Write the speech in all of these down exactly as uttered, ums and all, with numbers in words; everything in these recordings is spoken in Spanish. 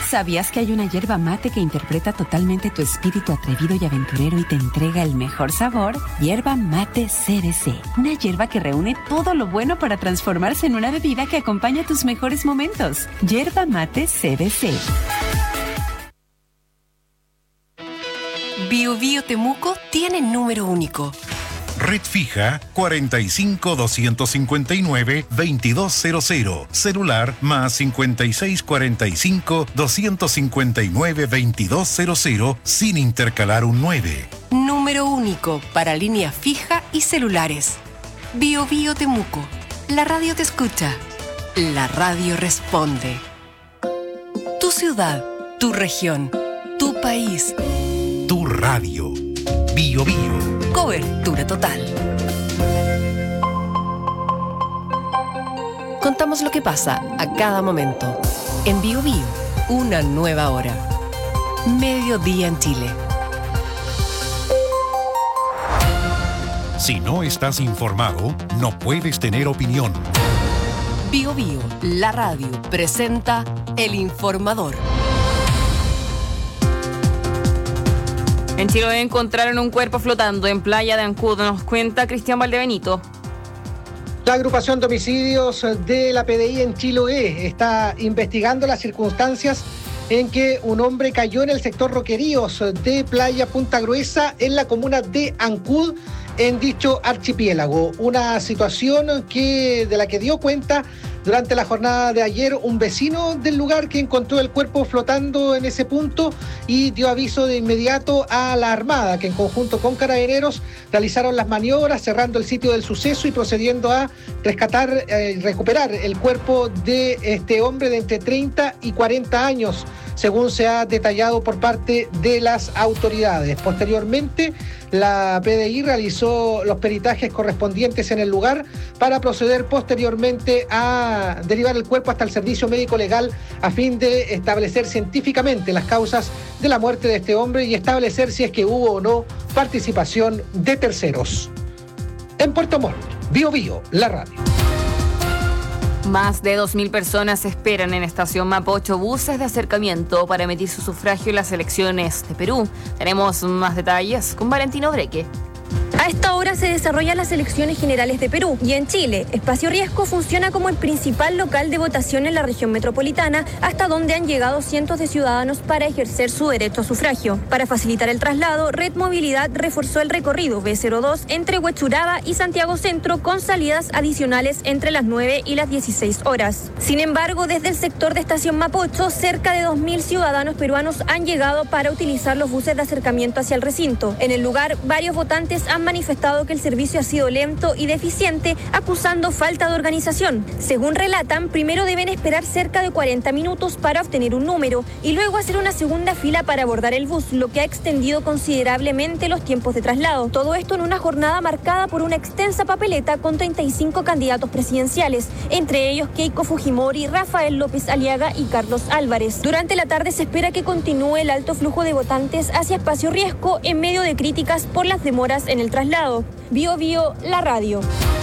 ¿Sabías que hay una yerba mate que interpreta totalmente tu espíritu atrevido y aventurero y te entrega el mejor sabor? Yerba Mate C B C. Una yerba que reúne todo lo bueno para transformarse en una bebida que acompaña tus mejores momentos. Yerba Mate C B C. Bio Bio Temuco tiene número único. Red fija cuarenta y cinco, doscientos cincuenta y nueve, veintidós cero cero. Celular más cincuenta y seis, cuarenta y cinco, doscientos cincuenta y nueve, veintidós cero cero sin intercalar un nueve. Número único para línea fija y celulares. Bio Bio Temuco. La radio te escucha. La radio responde. Tu ciudad, tu región, tu país. Tu radio. Bio Bio. Cobertura total. Contamos lo que pasa a cada momento. En Bio Bio, una nueva hora. Mediodía en Chile. Si no estás informado, no puedes tener opinión. Bio Bio, la radio, presenta El Informador. En Chiloé encontraron un cuerpo flotando en playa de Ancud, nos cuenta Cristian Valdebenito. La agrupación de homicidios de la P D I en Chiloé está investigando las circunstancias en que un hombre cayó en el sector Roqueríos de Playa Punta Gruesa en la comuna de Ancud, en dicho archipiélago. Una situación que, de la que dio cuenta durante la jornada de ayer un vecino del lugar que encontró el cuerpo flotando en ese punto y dio aviso de inmediato a la Armada, que en conjunto con Carabineros realizaron las maniobras cerrando el sitio del suceso y procediendo a rescatar y eh, recuperar el cuerpo de este hombre de entre treinta y cuarenta años, según se ha detallado por parte de las autoridades. Posteriormente, la P D I realizó los peritajes correspondientes en el lugar para proceder posteriormente a derivar el cuerpo hasta el servicio médico legal a fin de establecer científicamente las causas de la muerte de este hombre y establecer si es que hubo o no participación de terceros. En Puerto Montt, Bio Bio, la radio. Más de dos mil personas esperan en Estación Mapocho buses de acercamiento para emitir su sufragio en las elecciones de Perú. Tenemos más detalles con Valentino Breque. A esta hora se desarrollan las elecciones generales de Perú y en Chile, Espacio Riesgo funciona como el principal local de votación en la región metropolitana, hasta donde han llegado cientos de ciudadanos para ejercer su derecho a sufragio. Para facilitar el traslado, Red Movilidad reforzó el recorrido B cero dos entre Huechuraba y Santiago Centro con salidas adicionales entre las nueve y las dieciséis horas. Sin embargo, desde el sector de Estación Mapocho, cerca de dos mil ciudadanos peruanos han llegado para utilizar los buses de acercamiento hacia el recinto. En el lugar, varios votantes han manifestado que el servicio ha sido lento y deficiente, acusando falta de organización. Según relatan, primero deben esperar cerca de cuarenta minutos para obtener un número y luego hacer una segunda fila para abordar el bus, lo que ha extendido considerablemente los tiempos de traslado. Todo esto en una jornada marcada por una extensa papeleta con treinta y cinco candidatos presidenciales, entre ellos Keiko Fujimori, Rafael López Aliaga y Carlos Álvarez. Durante la tarde se espera que continúe el alto flujo de votantes hacia Espacio Riesgo en medio de críticas por las demoras en el traslado. Bio Bio, la radio.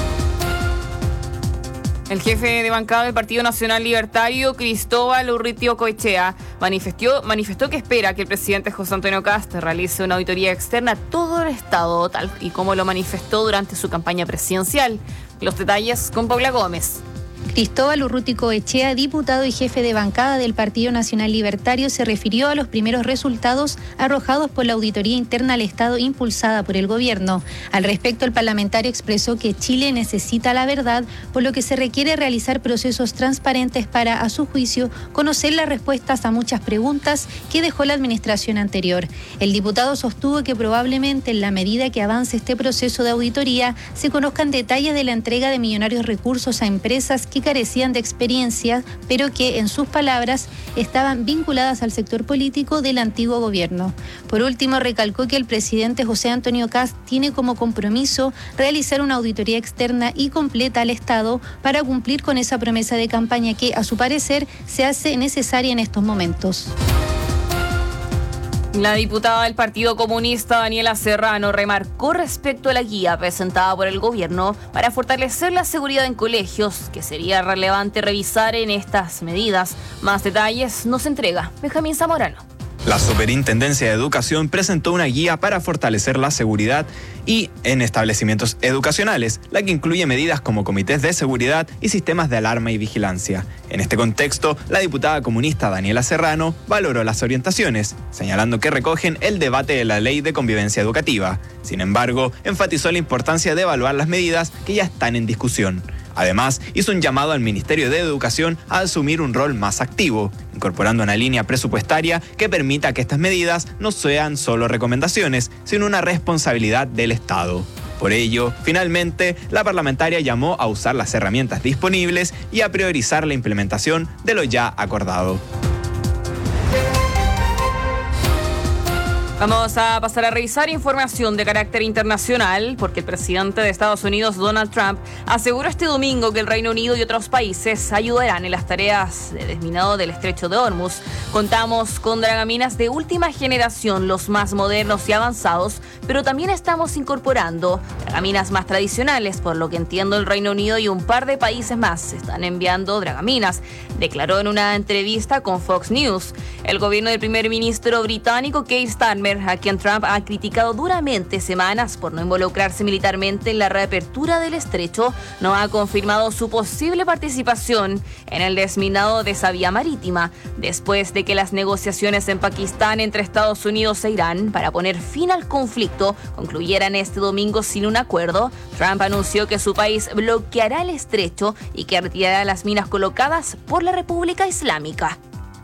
El jefe de bancada del Partido Nacional Libertario, Cristóbal Urrutia Coechea, manifestó, manifestó que espera que el presidente José Antonio Kast realice una auditoría externa a todo el Estado, tal y como lo manifestó durante su campaña presidencial. Los detalles con Paula Gómez. Cristóbal Urrutia Coechea, diputado y jefe de bancada del Partido Nacional Libertario, se refirió a los primeros resultados arrojados por la auditoría interna al Estado impulsada por el gobierno. Al respecto, el parlamentario expresó que Chile necesita la verdad, por lo que se requiere realizar procesos transparentes para, a su juicio, conocer las respuestas a muchas preguntas que dejó la administración anterior. El diputado sostuvo que probablemente en la medida que avance este proceso de auditoría se conozcan detalles de la entrega de millonarios recursos a empresas que carecían de experiencia, pero que, en sus palabras, estaban vinculadas al sector político del antiguo gobierno. Por último, recalcó que el presidente José Antonio Kast tiene como compromiso realizar una auditoría externa y completa al Estado para cumplir con esa promesa de campaña que, a su parecer, se hace necesaria en estos momentos. La diputada del Partido Comunista, Daniela Serrano, remarcó respecto a la guía presentada por el gobierno para fortalecer la seguridad en colegios, que sería relevante revisar en estas medidas. Más detalles nos entrega Benjamín Zamorano. La Superintendencia de Educación presentó una guía para fortalecer la seguridad y en establecimientos educacionales, la que incluye medidas como comités de seguridad y sistemas de alarma y vigilancia. En este contexto, la diputada comunista Daniela Serrano valoró las orientaciones, señalando que recogen el debate de la Ley de Convivencia Educativa. Sin embargo, enfatizó la importancia de evaluar las medidas que ya están en discusión. Además, hizo un llamado al Ministerio de Educación a asumir un rol más activo, incorporando una línea presupuestaria que permita que estas medidas no sean solo recomendaciones, sino una responsabilidad del Estado. Por ello, finalmente, la parlamentaria llamó a usar las herramientas disponibles y a priorizar la implementación de lo ya acordado. Vamos a pasar a revisar información de carácter internacional, porque el presidente de Estados Unidos, Donald Trump, aseguró este domingo que el Reino Unido y otros países ayudarán en las tareas de desminado del Estrecho de Hormuz. Contamos con dragaminas de última generación, los más modernos y avanzados, pero también estamos incorporando dragaminas más tradicionales, por lo que entiendo el Reino Unido y un par de países más están enviando dragaminas, declaró en una entrevista con Fox News. El gobierno del primer ministro británico, Keir Starmer, a quien Trump ha criticado duramente semanas por no involucrarse militarmente en la reapertura del estrecho, no ha confirmado su posible participación en el desminado de esa vía marítima, después de que las negociaciones en Pakistán entre Estados Unidos e Irán para poner fin al conflicto concluyeran este domingo sin un acuerdo. Trump anunció que su país bloqueará el estrecho y que retirará las minas colocadas por la República Islámica.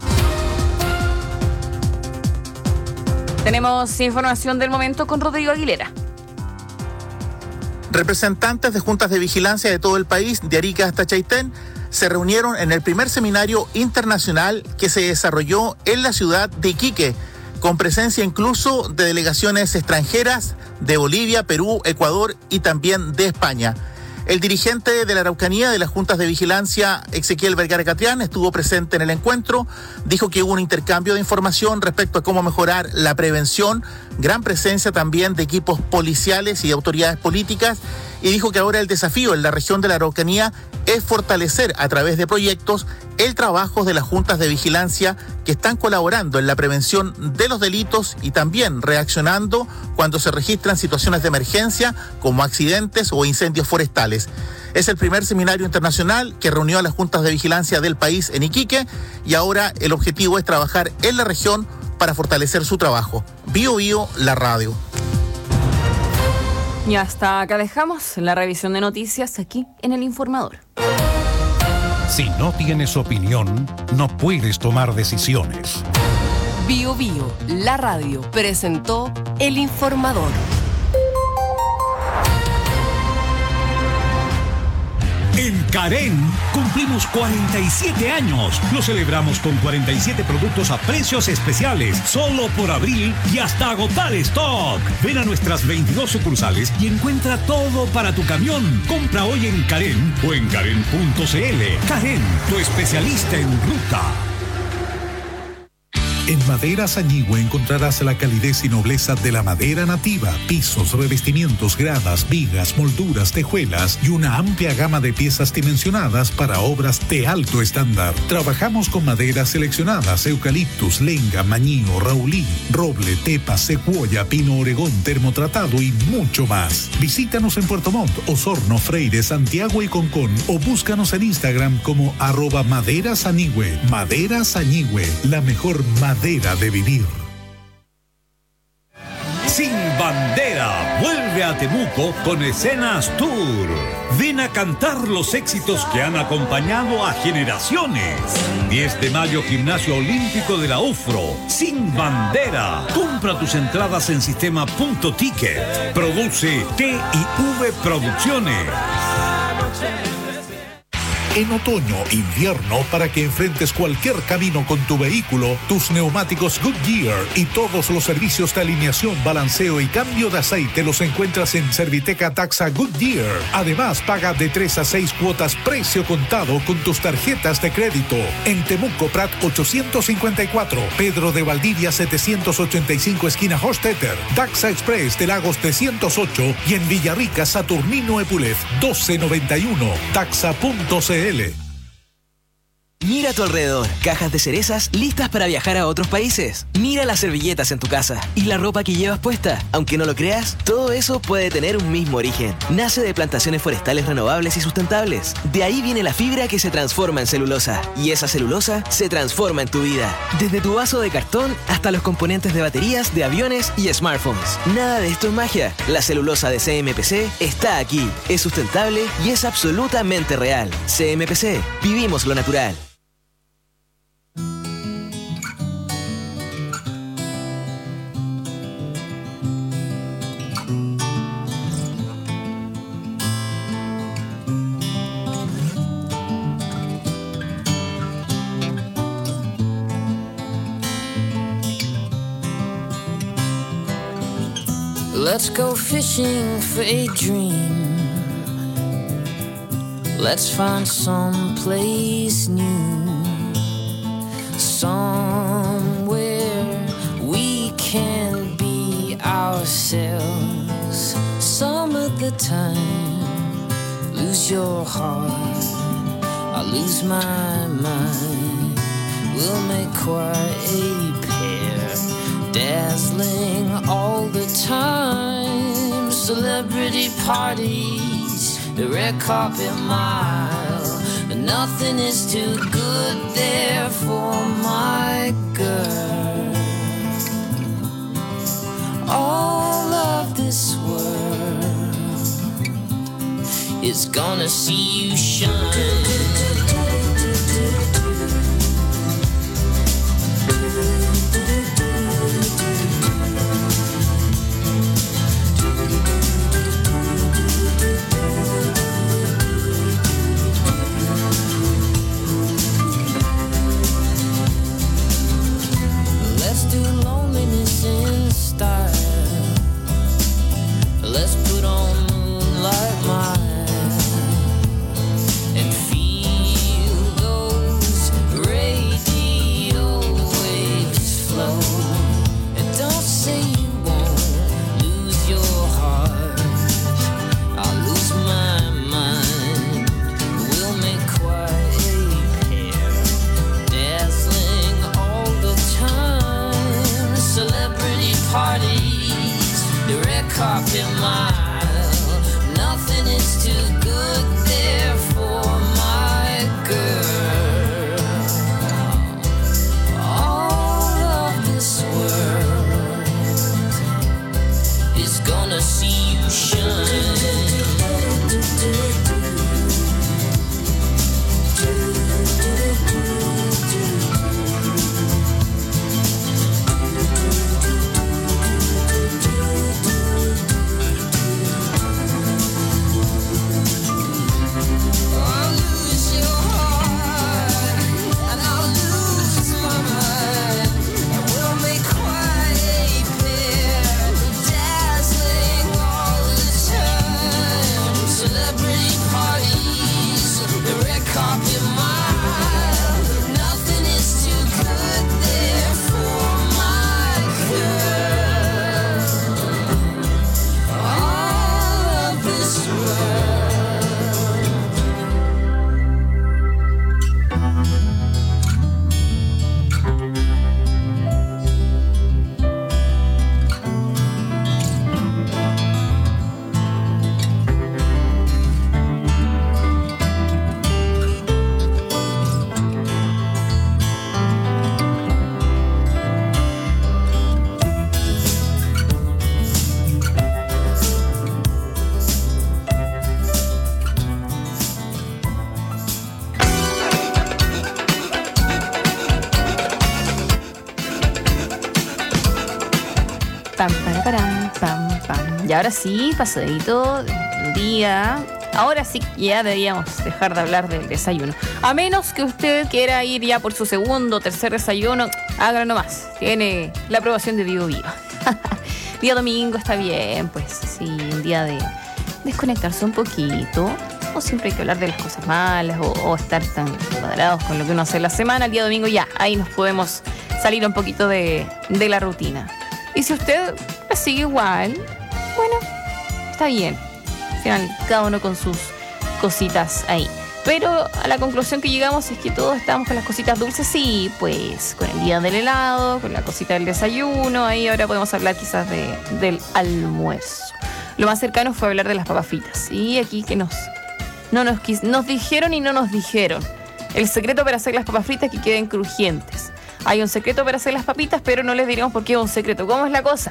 Tenemos información del momento con Rodrigo Aguilera. Representantes de juntas de vigilancia de todo el país, de Arica hasta Chaitén, se reunieron en el primer seminario internacional que se desarrolló en la ciudad de Iquique, con presencia incluso de delegaciones extranjeras de Bolivia, Perú, Ecuador y también de España. El dirigente de la Araucanía de las juntas de vigilancia, Ezequiel Vergara Catrián, estuvo presente en el encuentro. Dijo que hubo un intercambio de información respecto a cómo mejorar la prevención, gran presencia también de equipos policiales y de autoridades políticas, y dijo que ahora el desafío en la región de la Araucanía es fortalecer a través de proyectos el trabajo de las juntas de vigilancia que están colaborando en la prevención de los delitos y también reaccionando cuando se registran situaciones de emergencia como accidentes o incendios forestales. Es el primer seminario internacional que reunió a las juntas de vigilancia del país en Iquique y ahora el objetivo es trabajar en la región para fortalecer su trabajo. Bio Bio, la radio. Y hasta acá dejamos la revisión de noticias aquí en El Informador. Si no tienes opinión, no puedes tomar decisiones. Bio Bio, la radio, presentó El Informador. En Carén cumplimos cuarenta y siete años. Lo celebramos con cuarenta y siete productos a precios especiales, solo por abril y hasta agotar stock. Ven a nuestras veintidós sucursales y encuentra todo para tu camión. Compra hoy en Carén o en carén punto cl. Carén, tu especialista en ruta. En Maderas Añigüe encontrarás la calidez y nobleza de la madera nativa, pisos, revestimientos, gradas, vigas, molduras, tejuelas y una amplia gama de piezas dimensionadas para obras de alto estándar. Trabajamos con maderas seleccionadas, eucaliptus, lenga, mañío, raulí, roble, tepa, secuoya, pino oregón, termotratado y mucho más. Visítanos en Puerto Montt, Osorno, Freire, Santiago y Concón o búscanos en Instagram como arroba Maderas Añigüe. Maderas Añigüe, la mejor madera de vivir. Sin Bandera vuelve a Temuco con Escenas Tour. Ven a cantar los éxitos que han acompañado a generaciones. diez de mayo, Gimnasio Olímpico de la UFRO. Sin Bandera. Compra tus entradas en sistema punto ticket. Produce T y V Producciones. En otoño, invierno, para que enfrentes cualquier camino con tu vehículo, tus neumáticos Goodyear y todos los servicios de alineación, balanceo y cambio de aceite los encuentras en Serviteca Taxa Goodyear. Además, paga de tres a seis cuotas precio contado con tus tarjetas de crédito. En Temuco Prat ochocientos cincuenta y cuatro, Pedro de Valdivia setecientos ochenta y cinco esquina Hostetter, Taxa Express de Lagos trescientos ocho y en Villarrica Saturnino Epulef doce noventa y uno. Taxa punto c l. Mira a tu alrededor, cajas de cerezas listas para viajar a otros países. Mira las servilletas en tu casa y la ropa que llevas puesta. Aunque no lo creas, todo eso puede tener un mismo origen. Nace de plantaciones forestales renovables y sustentables. De ahí viene la fibra que se transforma en celulosa. Y esa celulosa se transforma en tu vida. Desde tu vaso de cartón hasta los componentes de baterías, de aviones y smartphones. Nada de esto es magia. La celulosa de C M P C está aquí. Es sustentable y es absolutamente real. C M P C. Vivimos lo natural. Let's go fishing for a dream. Let's find some place new, somewhere we can be ourselves. Some of the time, lose your heart, I lose my mind. We'll make quite a pair, dazzling all the time. Celebrity parties, the red carpet mile. Nothing is too good there for my girl. All of this world is gonna see you shine. Let's put on Moonlight Mile and feel those radio waves flow. And don't say you won't lose your heart, I'll lose my mind. We'll make quite a pair, dazzling all the time. Celebrity parties, the red carpet mile. Nothing is too good there for my girl. All of this world is gonna see you shine. Pam, para, param, pam, pam. Y ahora sí, pasadito del día ahora sí ya deberíamos dejar de hablar del desayuno. A menos que usted quiera ir ya por su segundo o tercer desayuno, hágalo nomás. Tiene la aprobación de Vivo Vivo. Día domingo está bien, pues sí, un día de desconectarse un poquito. No siempre hay que hablar de las cosas malas o, o estar tan cuadrados con lo que uno hace en la semana. El día domingo ya, ahí nos podemos salir un poquito de, de la rutina. Y si usted sigue igual, bueno, está bien. Al final, cada uno con sus cositas ahí. Pero a la conclusión que llegamos es que todos estamos con las cositas dulces, sí, pues con el día del helado, con la cosita del desayuno, ahí ahora podemos hablar quizás de, del almuerzo. Lo más cercano fue hablar de las papas fritas. Y aquí que nos, no nos, quis, nos dijeron y no nos dijeron. El secreto para hacer las papas fritas es que queden crujientes. Hay un secreto para hacer las papitas, pero no les diremos por qué es un secreto. ¿Cómo es la cosa?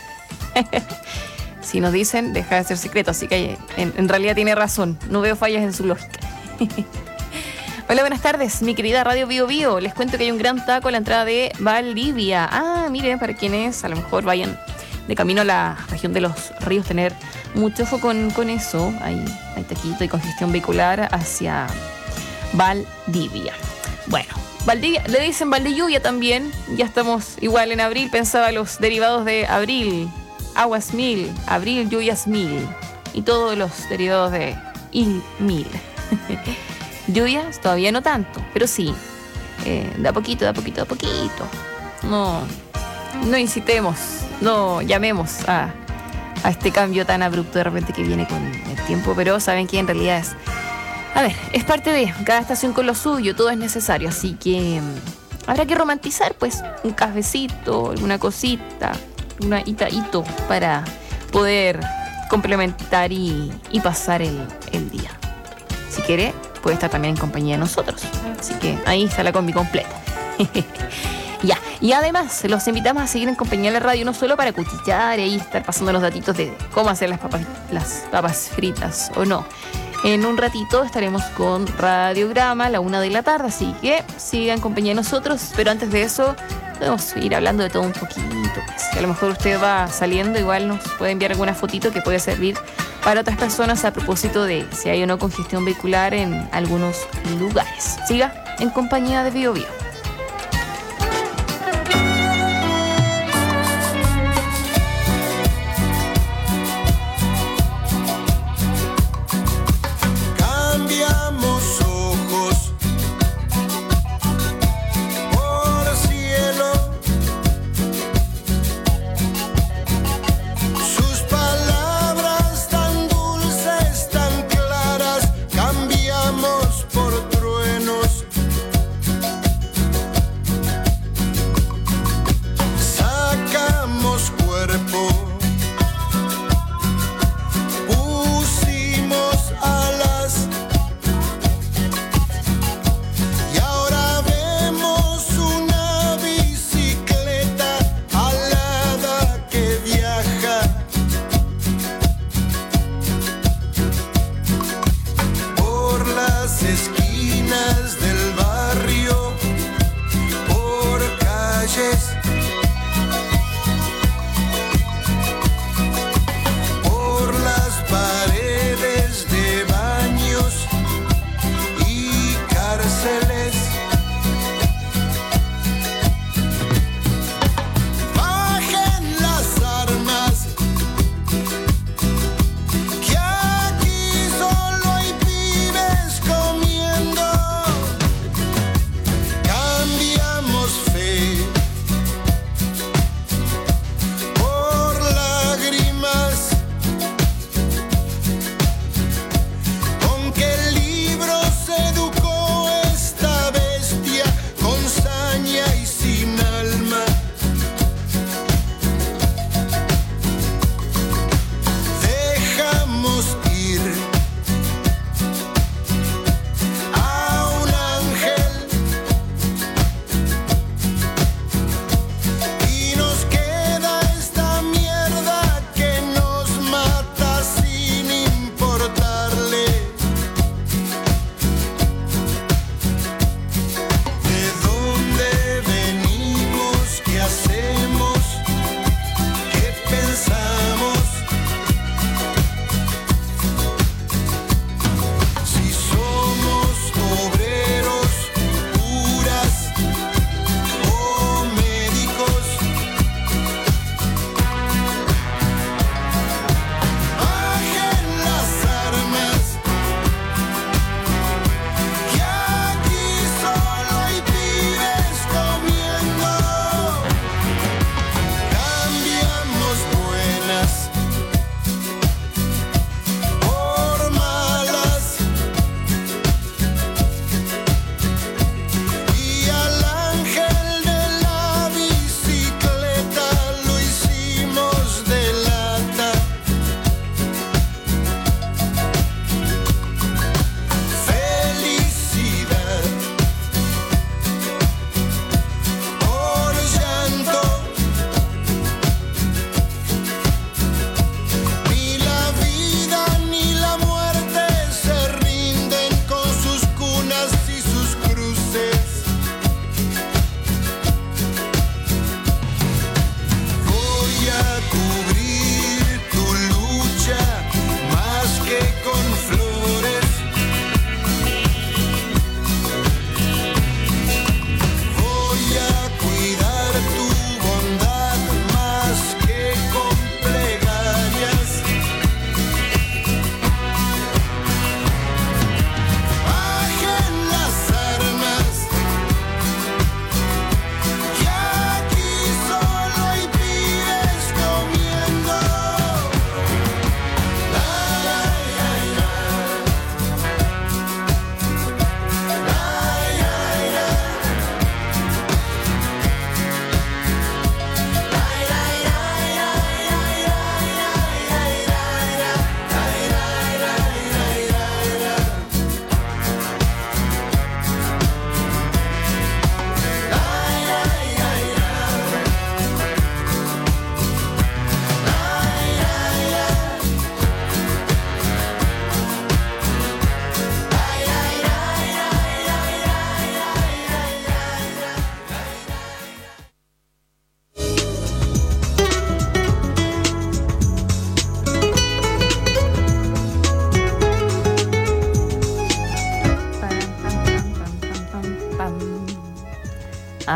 Si nos dicen, deja de ser secreto. Así que en, en realidad tiene razón. No veo fallas en su lógica. Hola, buenas tardes, mi querida Radio Bio Bio. Les cuento que hay un gran taco a la entrada de Valdivia. Ah, miren, para quienes a lo mejor vayan de camino a la región de los ríos, tener mucho ojo con, con eso. Hay, hay taquito y congestión vehicular hacia Valdivia. Bueno, Valdivia, le dicen Valdilluvia también. Ya estamos igual en abril. Pensaba los derivados de abril. Aguas mil, abril, lluvias mil. Y todos los derivados de il mil. Lluvias todavía no tanto, pero sí. Eh, de a poquito, de a poquito, de a poquito. No, no incitemos, no llamemos a, a este cambio tan abrupto de repente que viene con el tiempo. Pero saben que en realidad es... A ver, es parte de cada estación con lo suyo, todo es necesario, así que um, habrá que romantizar, pues, un cafecito, alguna cosita, una hita hito para poder complementar y, y pasar el, el día. Si quiere, puede estar también en compañía de nosotros. Así que ahí está la combi completa. Ya, y además los invitamos a seguir en compañía de la radio, no solo para cuchillar y ahí estar pasando los datitos de cómo hacer las papas, las papas fritas o no. En un ratito estaremos con Radiograma a la una de la tarde, así que sigan en compañía de nosotros. Pero antes de eso, podemos ir hablando de todo un poquito. Pues. A lo mejor usted va saliendo, igual nos puede enviar alguna fotito que puede servir para otras personas a propósito de si hay o no congestión vehicular en algunos lugares. Siga en compañía de Bio Bio.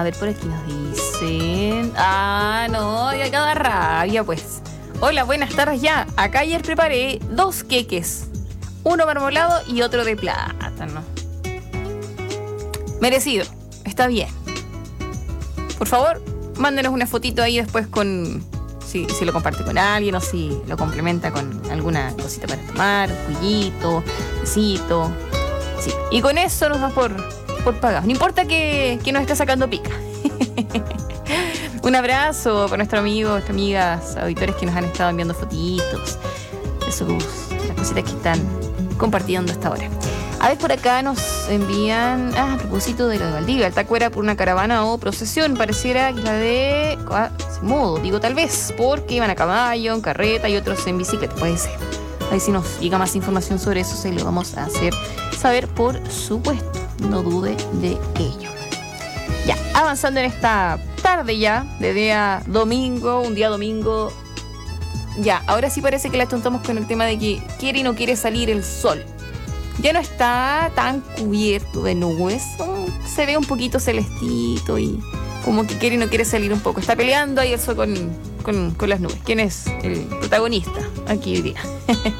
ver, por aquí nos dicen... Ah, no, ya cada rabia, pues. Hola, buenas tardes ya. Acá ayer preparé dos queques. Uno marmolado y otro de plátano. Merecido. Está bien. Por favor, mándenos una fotito ahí después con... Si, si lo comparte con alguien o si lo complementa con alguna cosita para tomar, juguito, besito. Sí. Y con eso nos da por, por pagados. No importa que, que nos esté sacando pica. Un abrazo para nuestros amigos, nuestras amigas, auditores que nos han estado enviando fotitos de sus, las cositas que están compartiendo hasta ahora. A ver, por acá nos envían, ah, a propósito de lo de Valdivia, el taco era por una caravana o procesión, pareciera que la de Quasimodo, digo tal vez, porque iban a caballo, en carreta y otros en bicicleta, puede ser. Ahí si nos llega más información sobre eso, se lo vamos a hacer saber, por supuesto, no dude de ello. Ya, avanzando en esta tarde ya, de día domingo, un día domingo, ya, ahora sí parece que la tontamos con el tema de que quiere y no quiere salir el sol. Ya no está tan cubierto de nubes, se ve un poquito celestito y como que quiere y no quiere salir un poco. Está peleando ahí el sol con, con, con las nubes. ¿Quién es el protagonista aquí hoy día?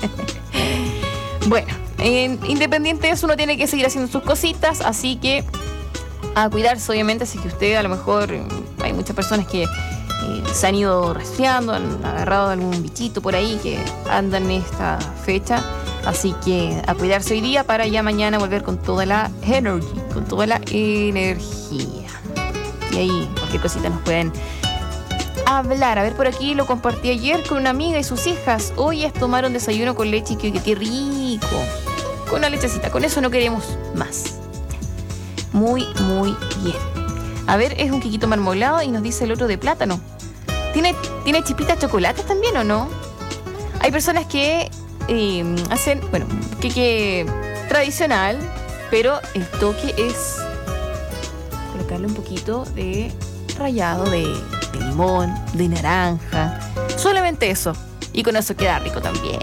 Bueno, eh, independiente de eso, uno tiene que seguir haciendo sus cositas, así que a cuidarse, obviamente. Así que usted, a lo mejor, eh, hay muchas personas que eh, se han ido resfriando, han agarrado algún bichito por ahí que andan en esta fecha. Así que a cuidarse hoy día para ya mañana volver con toda la energy, con toda la energía. Y ahí cualquier cosita nos pueden hablar. A ver, por aquí lo compartí ayer con una amiga y sus hijas. Hoy es tomar un desayuno con leche y que qué rico. Con una lechecita, con eso no queremos más. Muy, muy bien. A ver, es un quiquito marmolado y nos dice el otro de plátano. ¿Tiene, ¿tiene chispitas de chocolate también o no? Hay personas que... Eh, hacen, bueno, queque tradicional, pero el toque es colocarle un poquito de rallado de, de limón, de naranja, solamente eso, y con eso queda rico también.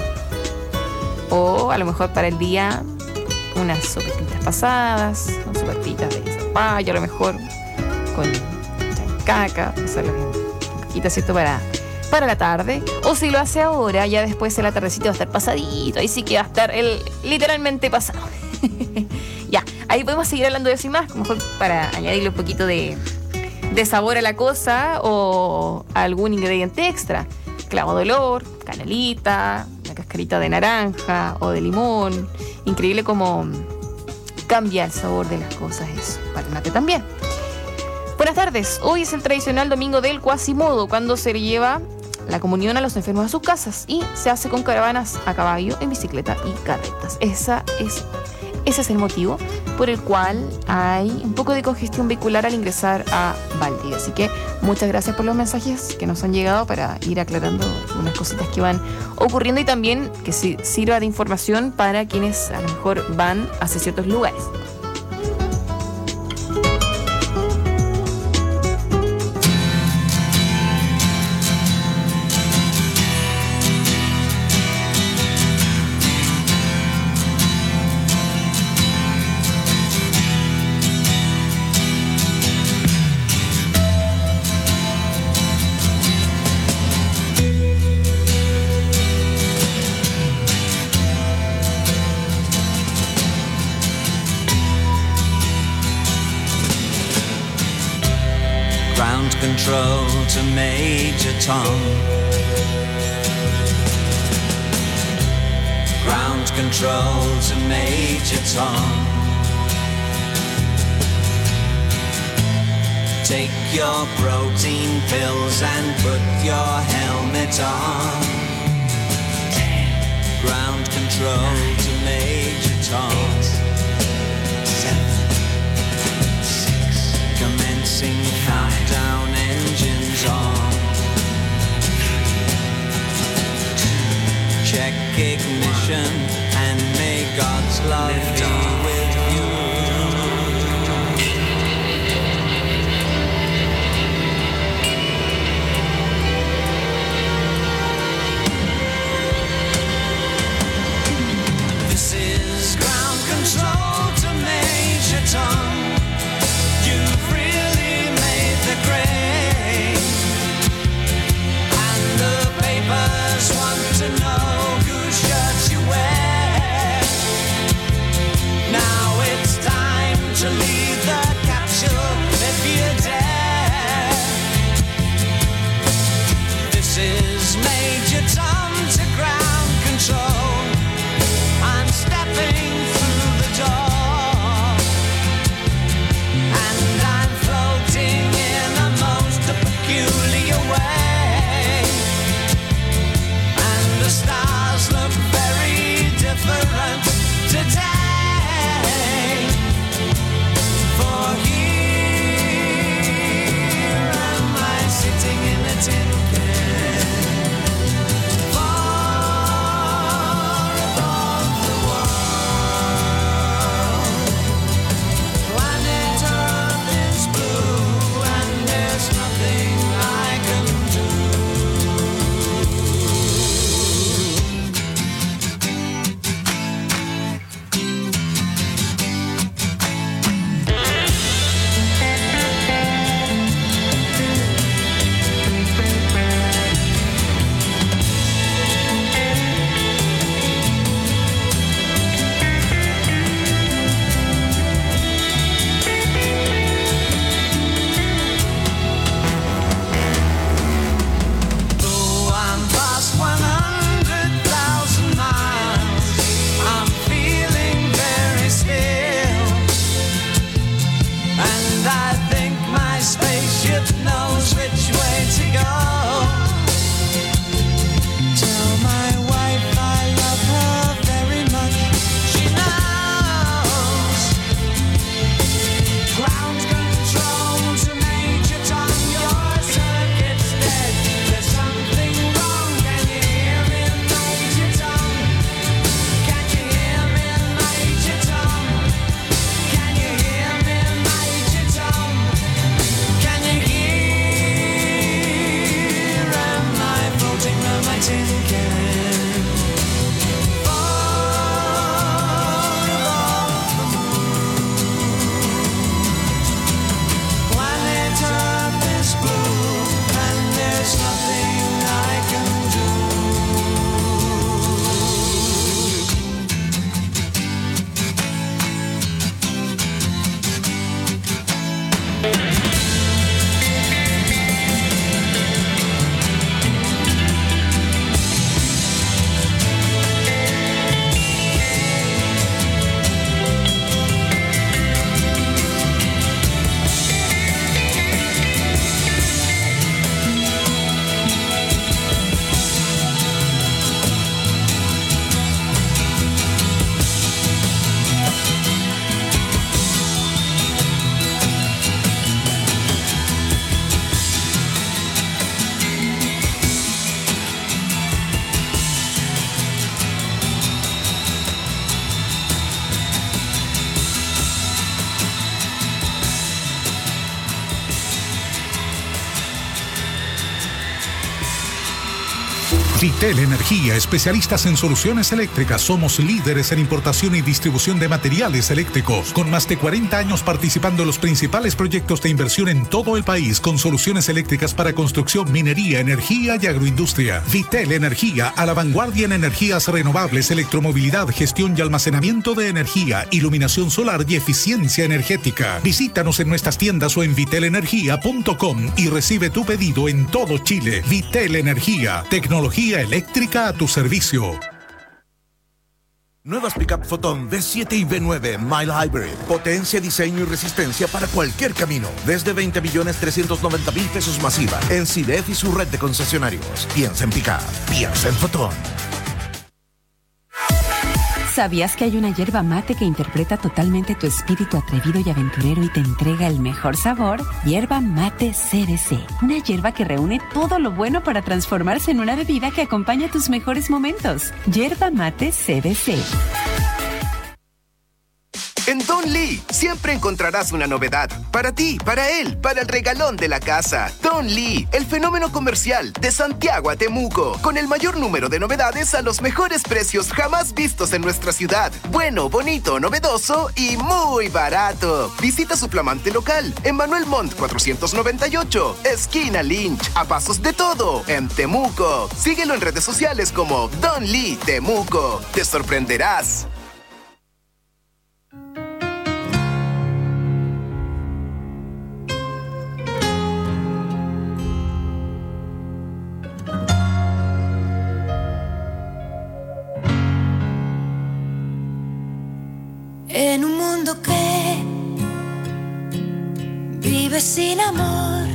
O a lo mejor para el día unas sopetitas pasadas, unas sopetitas de zapallo, a lo mejor con chancaca, hacerlo bien, chancaquita, ¿cierto? Para para la tarde, o si lo hace ahora, ya después en la tardecita va a estar pasadito, ahí sí que va a estar el, literalmente pasado. Ya, ahí podemos seguir hablando de eso y más, a lo mejor para añadirle un poquito de, de sabor a la cosa o algún ingrediente extra. Clavo de olor, canelita, una cascarita de naranja o de limón. Increíble cómo cambia el sabor de las cosas eso, para el mate también. Buenas tardes, hoy es el tradicional domingo del Quasimodo, cuando se le lleva la comunión a los enfermos a sus casas y se hace con caravanas a caballo, en bicicleta y carretas. Esa es, ese es el motivo por el cual hay un poco de congestión vehicular al ingresar a Valdivia. Así que muchas gracias por los mensajes que nos han llegado para ir aclarando unas cositas que van ocurriendo y también que sirva de información para quienes a lo mejor van hacia ciertos lugares. Control to Major Tom. Ground control to Major Tom. Take your protein pills and put your helmet on. Ground control to Major Tom. Commencing countdown, engines on. Check ignition and may God's love be with you. This is ground control to Major Tom. You've really ship knows which way to go. Tell my wife I love her very much. She knows. Ground control to Major Tom. Your circuit's dead. There's something wrong. Can you hear me, Major Tom? Can you hear me, Major Tom? Can you hear me, Major Tom? Can you hear? Am I floating on my tin can? Far above the moon. Planet Earth is blue, and there's nothing I can do. Vitel Energía, especialistas en soluciones eléctricas. Somos líderes en importación y distribución de materiales eléctricos, con más de cuarenta años participando en los principales proyectos de inversión en todo el país, con soluciones eléctricas para construcción, minería, energía y agroindustria. Vitel Energía, a la vanguardia en energías renovables, electromovilidad, gestión y almacenamiento de energía, iluminación solar y eficiencia energética. Visítanos en nuestras tiendas o en vitel energía punto com y recibe tu pedido en todo Chile. Vitel Energía, tecnología eléctrica a tu servicio. Nuevas Pickup Photon V siete y V nueve Mile Hybrid. Potencia, diseño y resistencia para cualquier camino. Desde veinte millones trescientos noventa mil pesos masiva. En C I D E F y su red de concesionarios. Piensa en Pickup. Piensa en Photon. ¿Sabías que hay una yerba mate que interpreta totalmente tu espíritu atrevido y aventurero y te entrega el mejor sabor? Yerba Mate C B C. Una yerba que reúne todo lo bueno para transformarse en una bebida que acompaña tus mejores momentos. Yerba Mate C B C. En Don Lee siempre encontrarás una novedad. Para ti, para él, para el regalón de la casa. Don Lee, el fenómeno comercial de Santiago a Temuco. Con el mayor número de novedades a los mejores precios jamás vistos en nuestra ciudad. Bueno, bonito, novedoso y muy barato. Visita su flamante local en Manuel Montt cuatrocientos noventa y ocho, esquina Lynch, a pasos de todo, en Temuco. Síguelo en redes sociales como Don Lee Temuco. Te sorprenderás. En un mundo que vive sin amor,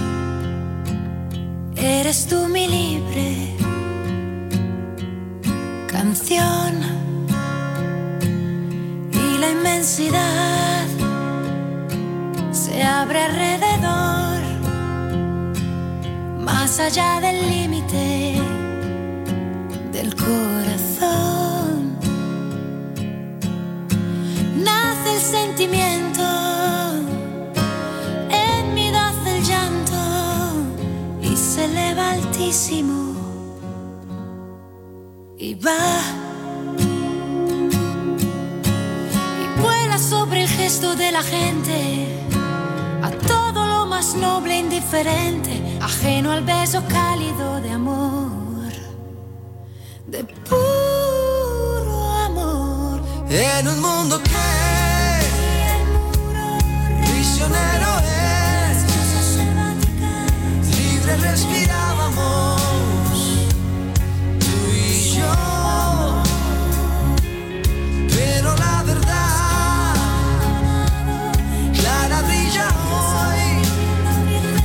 eres tú mi libre canción, y la inmensidad se abre alrededor, más allá del límite del corazón. Nace el sentimiento, en mí nace el llanto y se eleva altísimo y va y vuela sobre el gesto de la gente, a todo lo más noble e indiferente, ajeno al beso cálido de amor, de puro amor. En un mundo que prisionero es, libre respirábamos, tú y yo, pero la verdad clara brilla hoy,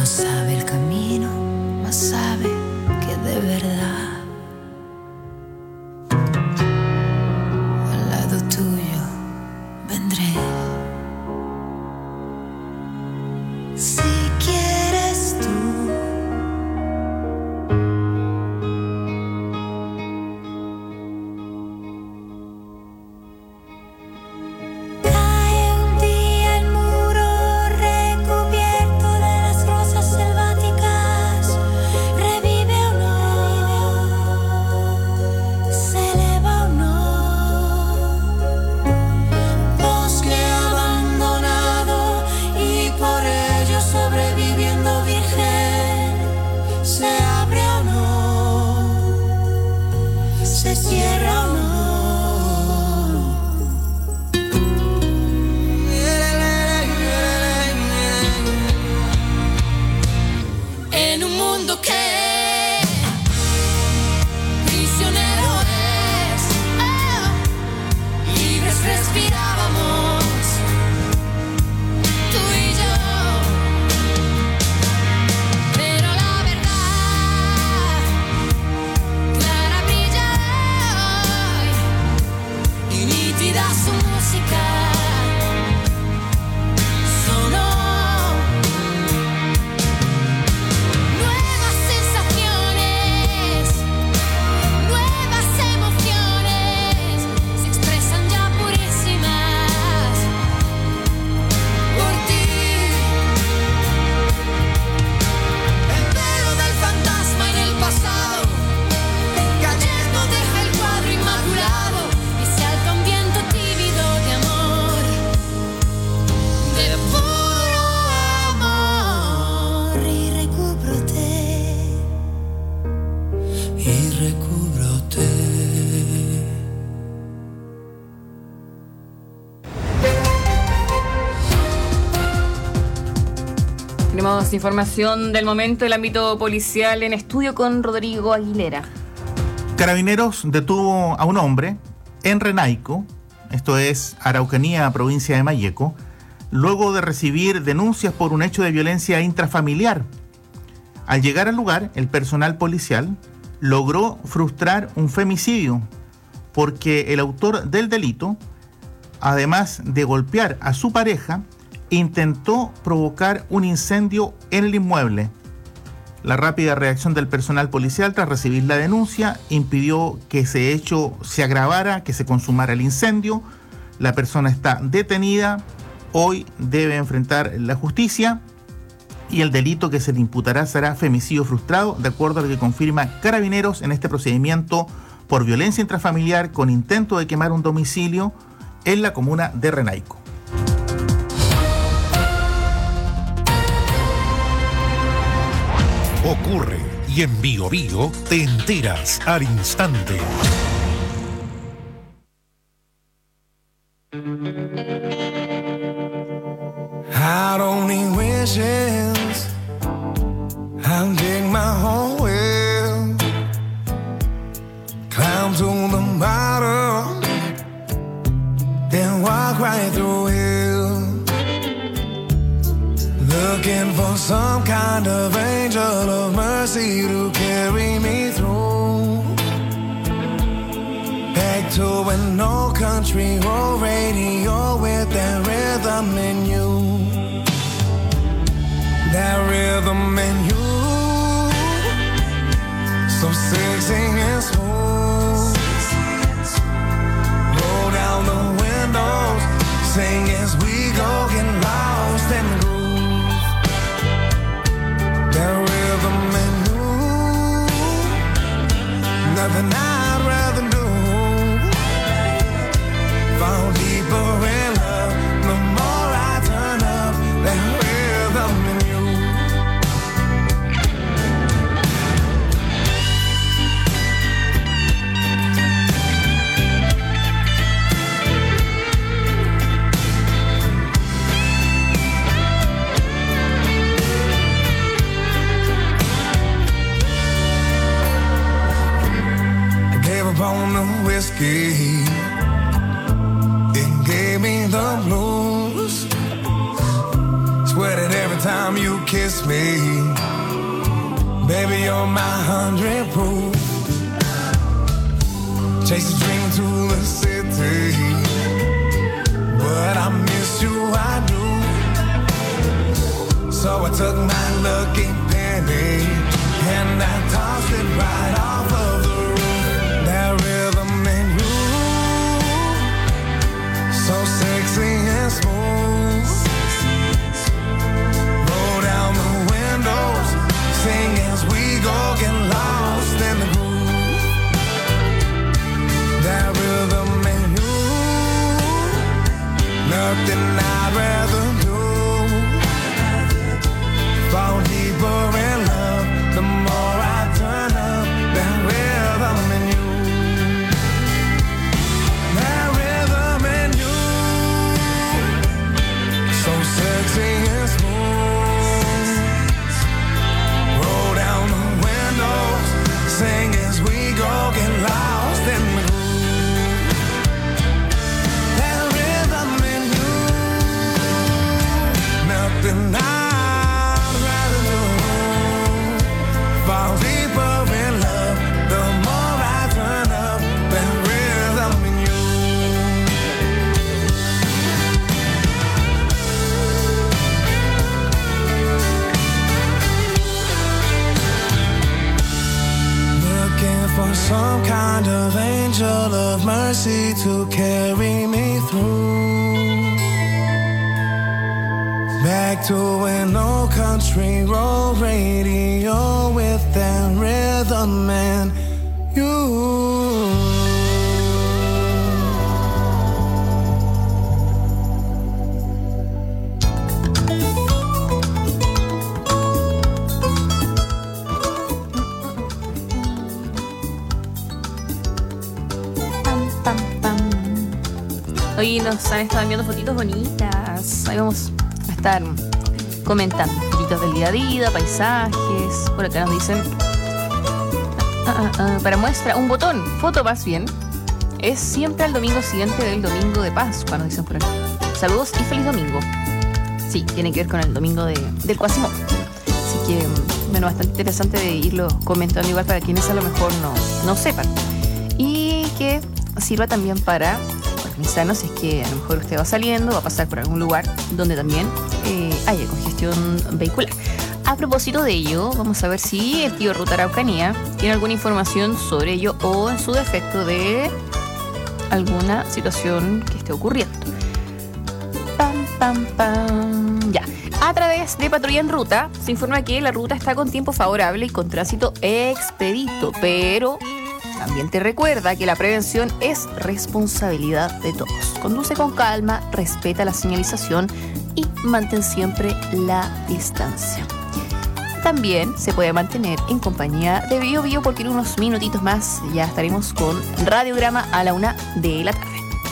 no sabe el camino, mas sabe que de verdad al lado tuyo vendré. Si quieres tú. Tenemos información del momento del ámbito policial en estudio con Rodrigo Aguilera. Carabineros detuvo a un hombre en Renaico, esto es Araucanía, provincia de Malleco, luego de recibir denuncias por un hecho de violencia intrafamiliar. Al llegar al lugar, el personal policial logró frustrar un femicidio porque el autor del delito, además de golpear a su pareja, intentó provocar un incendio en el inmueble. La rápida reacción del personal policial tras recibir la denuncia impidió que ese hecho se agravara, que se consumara el incendio. La persona está detenida, hoy debe enfrentar la justicia y el delito que se le imputará será femicidio frustrado, de acuerdo a lo que confirma Carabineros en este procedimiento por violencia intrafamiliar con intento de quemar un domicilio en la comuna de Renaico. Ocurre y en Bio Bio te enteras al instante. I don't need wishes. I'll dig my whole will. Climb to the bottom, then walk right through it. Looking for some kind of angel of mercy to carry me through. Back to an old country road radio with that rhythm in you. That rhythm in you. So sexy and smooth. Roll down the windows, sing as we go, get lost in the groove. That rhythm and you, nothing I'd rather do. Fall deeper in love, the more I turn up that rhythm in you. On the whiskey, it gave me the blues. Sweated every time time you kiss me, baby, you're my hundred proof. Chase a dream to the city, but I miss you, I do. So I took my lucky penny and I tossed it right off of the roof. That rhythm and groove, so sexy and smooth. Roll down the windows, sing as we go, get lost in the groove. That rhythm and groove, nothing I'd rather do. Fall deeper in love, the more I turn up that rhythm in you. That rhythm in you, so sexy and smooth. Roll down the windows, sing as we go, get lost in the groove. That rhythm in you, nothing I fall deeper in love, the more I turn up that rhythm in you. Looking for some kind of angel of mercy to carry me through. Back to an old country road radio with that rhythm and you. Pam, pam, pam. Hoy nos han estado enviando fotitos bonitas. Ahí vamos a estar comentando fotitos del día a día, paisajes. Por acá nos dicen ah, ah, ah, para muestra un botón, foto más bien. Es siempre al domingo siguiente del domingo de Pascua, nos dicen por acá. Saludos y feliz domingo. Sí, tiene que ver con el domingo de, del Cuasimodo. Así que, bueno, bastante interesante de irlo comentando igual para quienes a lo mejor no, no sepan. Y que sirva también para organizarnos si es que a lo mejor usted va saliendo, va a pasar por algún lugar donde también eh, haya congestión vehicular. A propósito de ello, vamos a ver si el tío Ruta Araucanía tiene alguna información sobre ello o en su defecto de alguna situación que esté ocurriendo. Pam, pam, pam. Ya. A través de Patrulla en Ruta se informa que la ruta está con tiempo favorable y con tránsito expedito, pero también te recuerda que la prevención es responsabilidad de todos. Conduce con calma, respeta la señalización y mantén siempre la distancia. También se puede mantener en compañía de Bio Bio porque en unos minutitos más ya estaremos con Radiograma a la una de la tarde.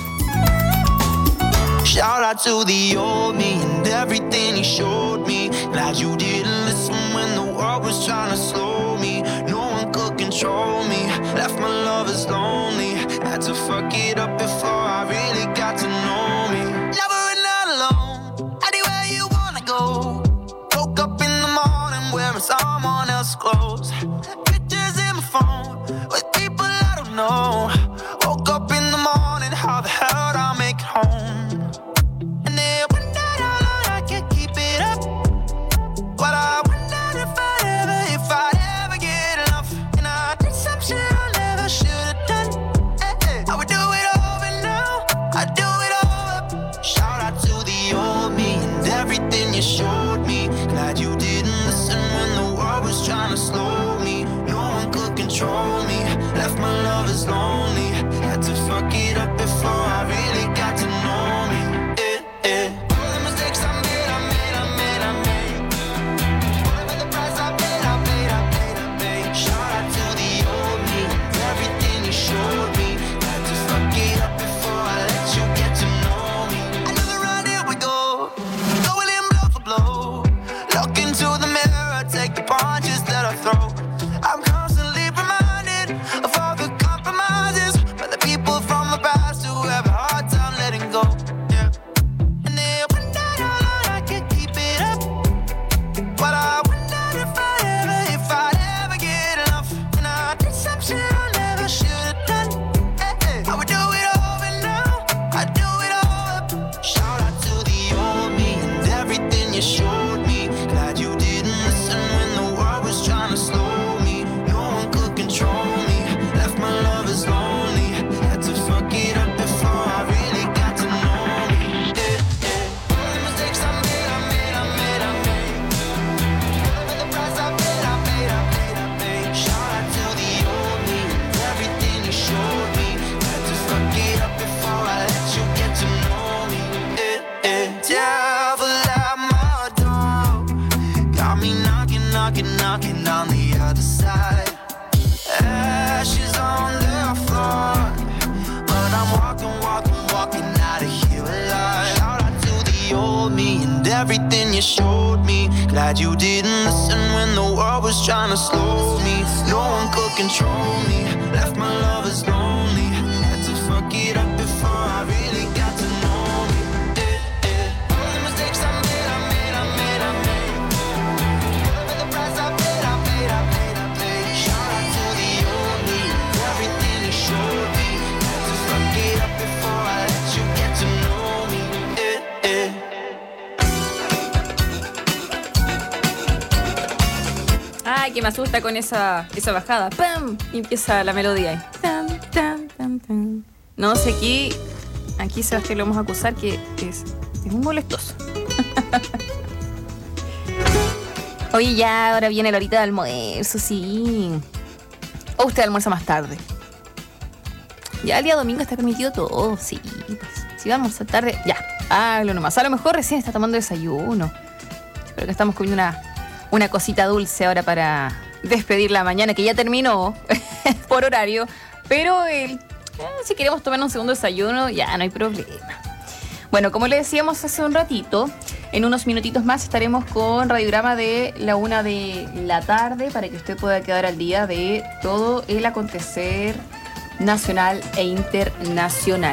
Shout out to the old me and everything he showed me. Glad you didn't listen when the world was trying to slow me. No one could control me. Left my lovers lonely. Had to fuck it up before I really got to know me. Never and not alone. Anywhere you wanna go. Woke up in the morning wearing someone else's clothes. Pictures in my phone with people I don't know. Woke up in the morning, how the hell did I make it home? And then one night how long I can keep it up. But I wondered if I'd ever, if I'd ever get enough. And I did some shit I never should've done. Hey, hey. I would do it over now, I'd do it over. Shout out to the old me and everything you showed me. Glad you didn't listen when the world was trying to slow me. No one could control me. Left my lovers lonely. Had to fuck it up before I really got to know me. Eh, eh. All the mistakes I made, I made, I made, I made. Whatever the price I paid, I paid, I paid, I paid. Shout out to the old me, everything you showed me. Had to fuck it up before I let you get to know me. Another round, here we go. Going in blow for blow. Look into the mirror, take the punches that I throw. I'm constantly reminded knocking, knocking on the other side. Ashes on the floor, but I'm walking, walking, walking out of here alive. Shout out to the old me and everything you showed me. Glad you didn't listen when the world was trying to slow me. No one could control me, left my lovers lonely. Had to fuck it up before I really got to know me. Eh, eh. All the mistakes I made, I made, I made, I made. Whatever the price I paid, I paid, I paid, I paid. Shout out to the old me, everything you showed me. Had to fuck it up before I let you get to know me. Eh, eh. Ay, que me asusta con esa, esa bajada. ¡Pam! Y empieza la melodía ahí. Tam, tam, tam, tam. No sé, aquí, aquí Sebastián lo vamos a acusar que es, es muy molestoso. Oye, ya, ahora viene la horita de almuerzo, sí. O usted almuerza más tarde. Ya el día domingo está permitido todo, sí. Pues, si vamos a tarde, ya, hágalo nomás. A lo mejor recién está tomando desayuno. Espero que estamos comiendo una... Una cosita dulce ahora para despedir la mañana, que ya terminó por horario. Pero el, eh, si queremos tomar un segundo desayuno, ya no hay problema. Bueno, como le decíamos hace un ratito, en unos minutitos más estaremos con radiograma de la una de la tarde para que usted pueda quedar al día de todo el acontecer nacional e internacional.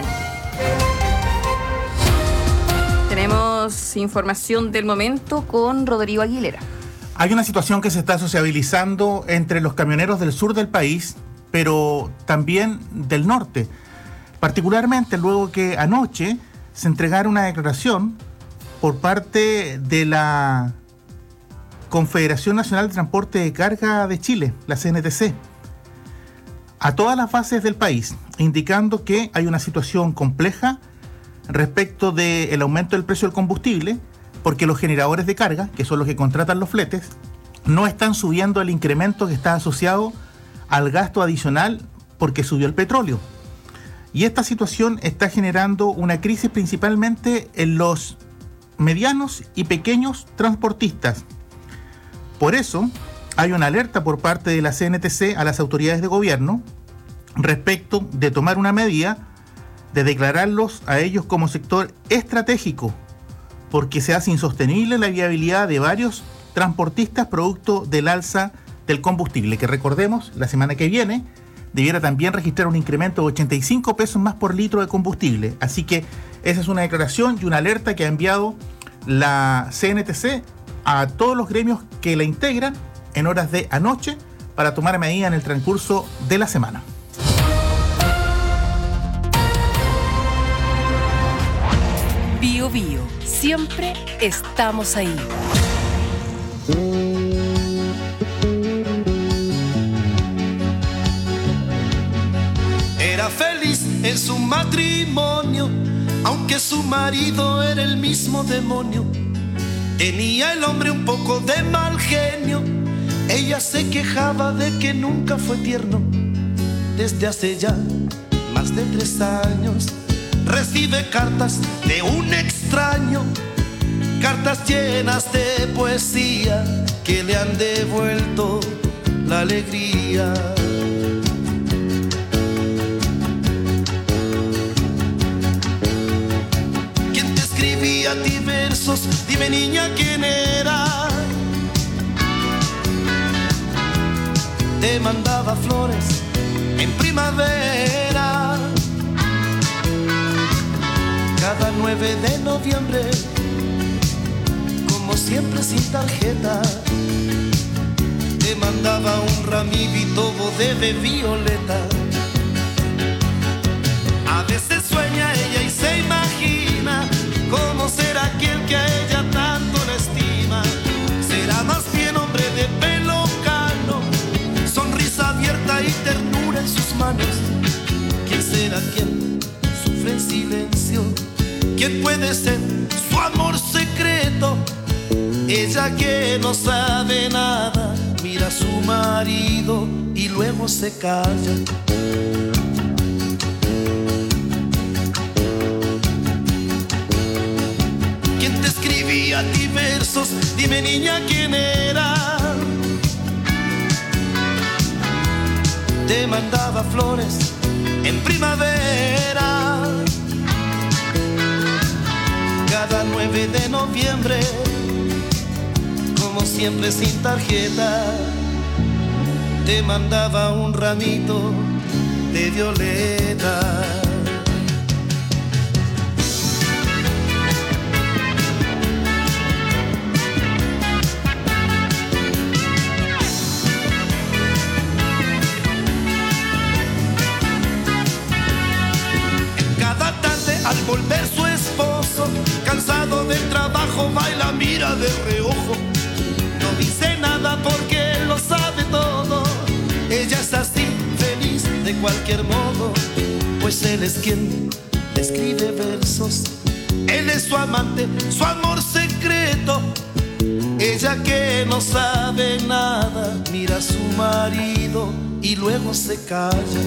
Tenemos información del momento con Rodrigo Aguilera. Hay una situación que se está sociabilizando entre los camioneros del sur del país, pero también del norte. Particularmente luego que anoche se entregara una declaración por parte de la Confederación Nacional de Transporte de Carga de Chile, la C N T C, a todas las bases del país, indicando que hay una situación compleja respecto del aumento del precio del combustible, porque los generadores de carga, que son los que contratan los fletes, no están subiendo el incremento que está asociado al gasto adicional porque subió el petróleo. Y esta situación está generando una crisis principalmente en los medianos y pequeños transportistas. Por eso hay una alerta por parte de la C N T C a las autoridades de gobierno respecto de tomar una medida de declararlos a ellos como sector estratégico, porque se hace insostenible la viabilidad de varios transportistas producto del alza del combustible, que recordemos, la semana que viene debiera también registrar un incremento de ochenta y cinco pesos más por litro de combustible. Así que esa es una declaración y una alerta que ha enviado la C N T C a todos los gremios que la integran en horas de anoche para tomar medidas en el transcurso de la semana. Bio Bio, siempre estamos ahí. Era feliz en su matrimonio, aunque su marido era el mismo demonio. Tenía el hombre un poco de mal genio, ella se quejaba de que nunca fue tierno. Desde hace ya más de tres años recibe cartas de un extraño, cartas llenas de poesía que le han devuelto la alegría. ¿Quién te escribía a ti versos? Dime, niña, ¿quién era? Te mandaba flores en primavera. Cada nueve de noviembre, como siempre sin tarjeta, te mandaba un ramito de violeta. A veces sueña ella y se imagina cómo será aquel que a ella tanto la estima. Será más bien hombre de pelo cano, sonrisa abierta y ternura en sus manos. ¿Quién será quien sufre en silencio? ¿Quién puede ser su amor secreto? Ella que no sabe nada, mira a su marido y luego se calla. ¿Quién te escribía a ti versos? Dime, niña, ¿quién era? te mandaba flores en primavera. Cada nueve de noviembre, como siempre sin tarjeta, te mandaba un ramito de violeta. Al volver su esposo, cansado del trabajo, baila, mira de reojo. No dice nada porque él lo sabe todo. Ella es así, feliz de cualquier modo, pues él es quien le escribe versos. Él es su amante, su amor secreto. Ella que no sabe nada, mira a su marido y luego se calla.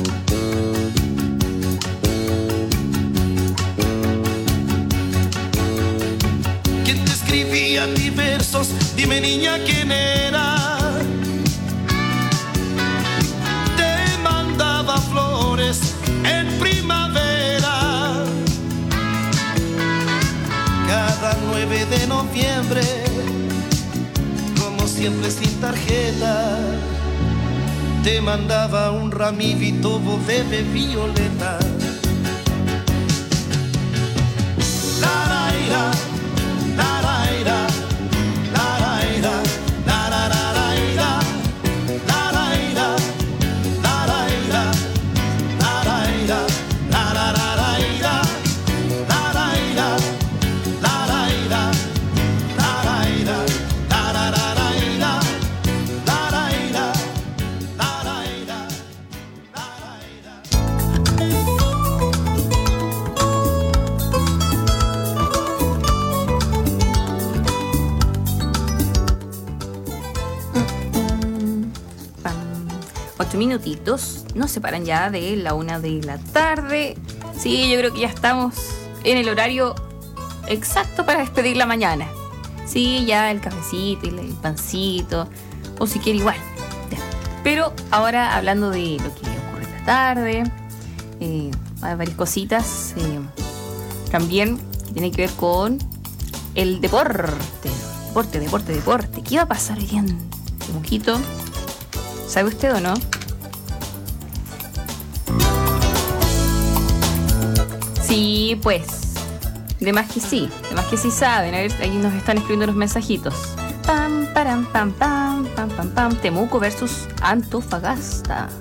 Escribía mis versos, dime niña quién era. Te mandaba flores en primavera. Cada nueve de noviembre, como siempre sin tarjeta, te mandaba un ramito de violeta. La, la, la. Minutitos nos separan ya de la una de la tarde. Sí, yo creo que ya estamos en el horario exacto para despedir la mañana. Sí, ya el cafecito y el pancito, o si quiere igual ya. Pero ahora hablando de lo que ocurre en la tarde, eh, hay varias cositas eh, también que tienen que ver con el deporte. Deporte, deporte, deporte. ¿Qué iba a pasar hoy día en Temuquito? ¿Sabe usted o no? Sí, pues, de más que sí, de más que sí saben. A ver, ahí nos están escribiendo los mensajitos. Pam, param, pam, pam, pam, pam, pam. Temuco versus Antofagasta.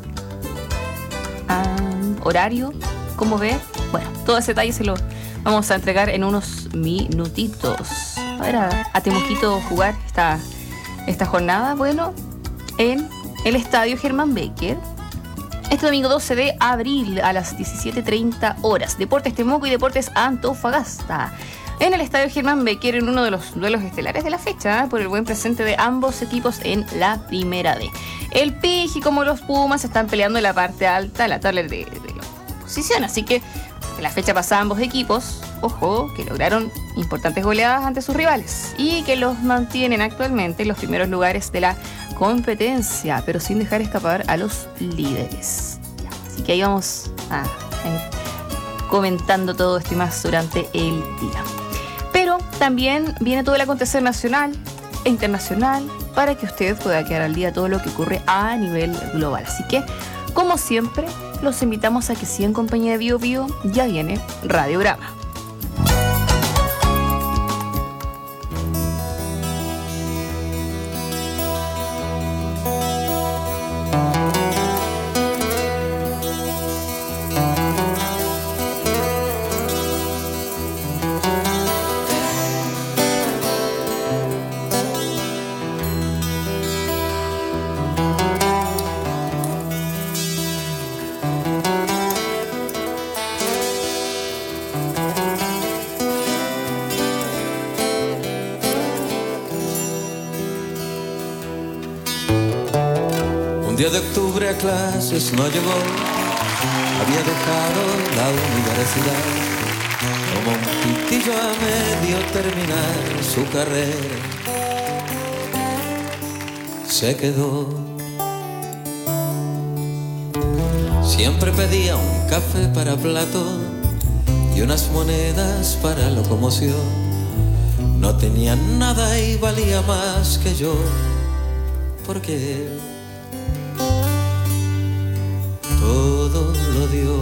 Um, horario, ¿cómo ve? Bueno, todo ese detalle se lo vamos a entregar en unos minutitos. A ver, a, a Temuquito jugar esta, esta jornada, bueno, en el estadio Germán Becker. Este domingo doce de abril a las diecisiete treinta horas. Deportes Temuco y Deportes Antofagasta. En el estadio Germán Becker, en uno de los duelos estelares de la fecha, ¿eh? Por el buen presente de ambos equipos en la primera D. El Piji como los Pumas están peleando en la parte alta de la tabla de, de la posición. Así que en la fecha pasada ambos equipos, ojo, que lograron importantes goleadas ante sus rivales y que los mantienen actualmente en los primeros lugares de la competencia, pero sin dejar escapar a los líderes. Así que ahí vamos a ir comentando todo esto y más durante el día. Pero también viene todo el acontecer nacional e internacional para que usted pueda quedar al día de todo lo que ocurre a nivel global. Así que, como siempre, los invitamos a que sigan en compañía de Bio Bio. Ya viene Radiograma. día de octubre a clases no llegó, había dejado la universidad, como un pitillo a medio terminar su carrera, se quedó. Siempre pedía un café para plato y unas monedas para locomoción. No tenía nada y valía más que yo, porque él todo lo dio.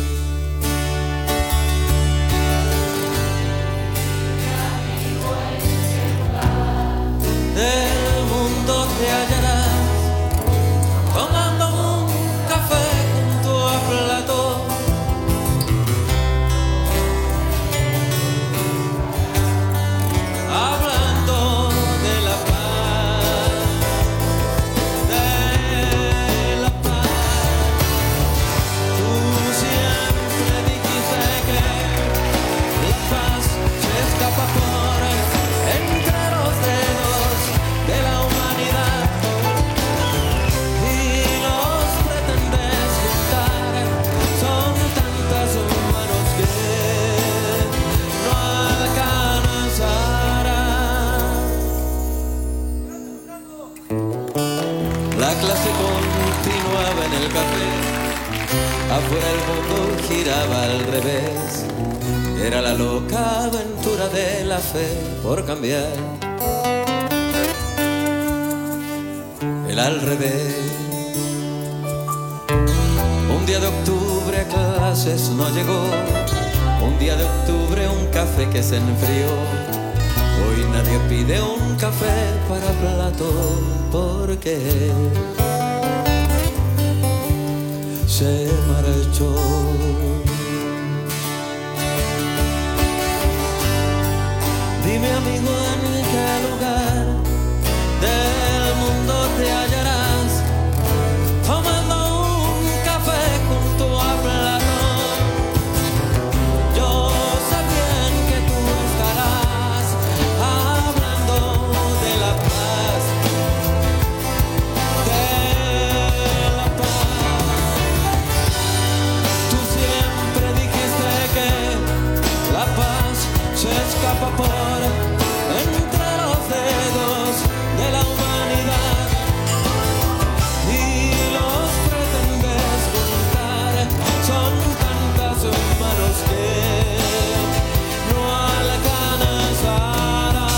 Del mundo te hallarás tomando un café junto a Platón. Hablando de la paz, de la paz. Tú siempre dijiste que la paz se escapa por entre los dedos de la humanidad y los pretendes juntar. Son tantas manos que no alcanzarán. La clase continuaba en el café, afuera el mundo giraba al revés. Era la loca aventura de la fe por cambiar el al revés. Un día de octubre a clases no llegó, un día de octubre un café que se enfrió. Hoy nadie pide un café para Platón porque se marchó. Dime amigo en qué lugar del mundo te hallarás tomando un café junto a Platón. Yo sé bien que tú estarás hablando de la paz, de la paz. Tú siempre dijiste que la paz se escapa por entre los dedos de la humanidad y los pretendes juntar. Son tantas manos que no alcanzarán.